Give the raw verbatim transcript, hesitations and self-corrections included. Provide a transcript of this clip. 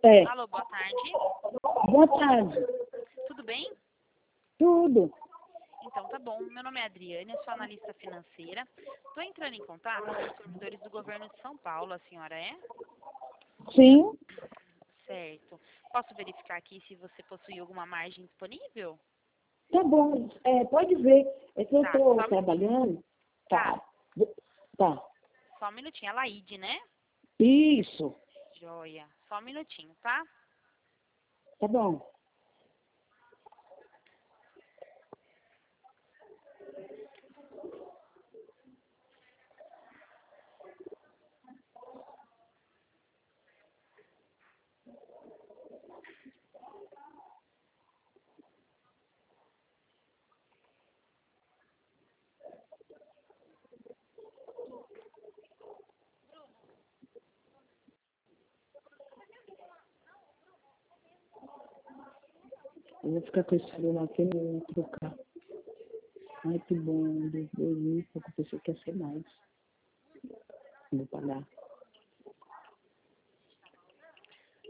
É. Alô, boa tarde. Boa tarde. Tudo bem? Tudo. Então, tá bom. Meu nome é Adriane, eu sou analista financeira. Estou entrando em contato com os servidores do governo de São Paulo. A senhora é? Sim. Certo. Posso verificar aqui se você possui alguma margem disponível? Tá bom. É, pode ver. É que eu Tá, estou só um trabalhando. Tá. Tá. Só um minutinho. É Laide, né? Isso. Joia. Só um minutinho, tá? Tá bom. Eu vou ficar com esse celular aqui e vou trocar. Ai, que bom. Dois mil e pouco. Pensei que ia ser mais. Vou pagar.